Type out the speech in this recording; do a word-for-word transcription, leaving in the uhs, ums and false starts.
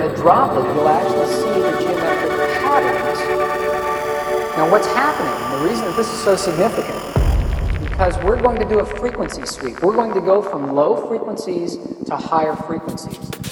to drop it, you'll actually see the geometric patterns. Now what's happening, and the reason that this is so significant, is because we're going to do a frequency sweep. We're going to go from low frequencies to higher frequencies.